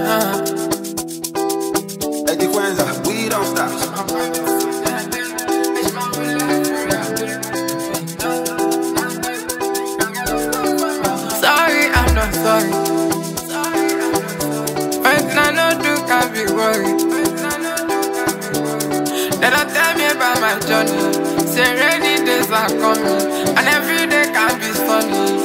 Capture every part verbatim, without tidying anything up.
Eddie Quenza, we don't stop. Sorry, I'm not sorry. First I know do can't be worried. They don't tell me about my journey. Say rainy days are coming, and every day can be sunny.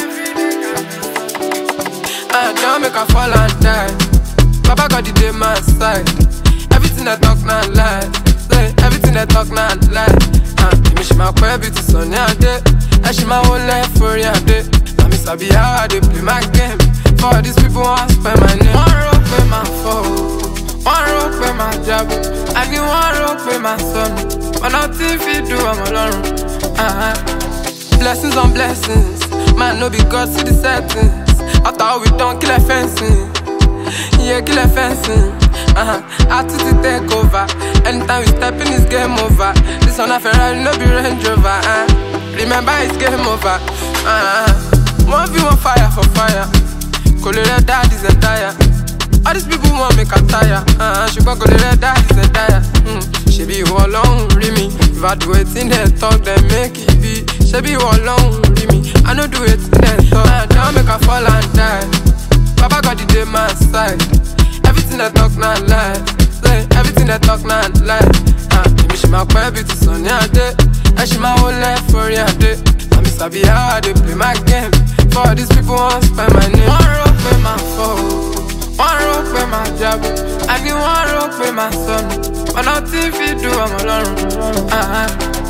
I don't make a fall and die. Papa got the day my side. Everything I talk now lie. Say everything I talk now lie. Ah, me she my queer beauty son yeah day. And she my whole life for yeah day. I miss I be how I dey play my game. For these people want spend my name. One rope with my phone, one rope with my job. I need one rope with my son. But nothing fit do I'm alone. Uh-huh. Blessings on blessings. Man no be God see the settings. After all we done, kill a fencing. Yeah, kill a fencing. Uh-huh. Attitude take over. Anytime we step in, it's game over. This one a Ferrari, no be Range Rover. Uh. Remember, it's game over. Uh-huh. One view on fire for fire. Colorado daddy's a tire. All these people want make a tire. Uh-huh. She got Colorado daddy's a tire. Mm. She be all alone, read me. If I do it in their talk, then make it be. She be all alone, read me. I know do it in their talk. Uh, don't make her fall and die. Papa got the day my side. Everything I talk now lie. Say everything I talk now lie. Uh, me she my queer beauty son yeah day. And she my whole life for yeah day. I miss I be how I dey play my game. For these people want spend my name. One rope with my phone, one rope with my job. I need one rope with my son. But nothing fit do I'm alone. Uh-huh.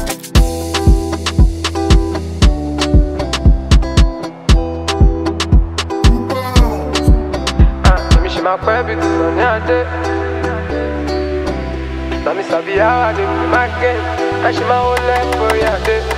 My queer beauty son yeah day. Now me sabi how I dey play my game. And she my whole life for yeah day.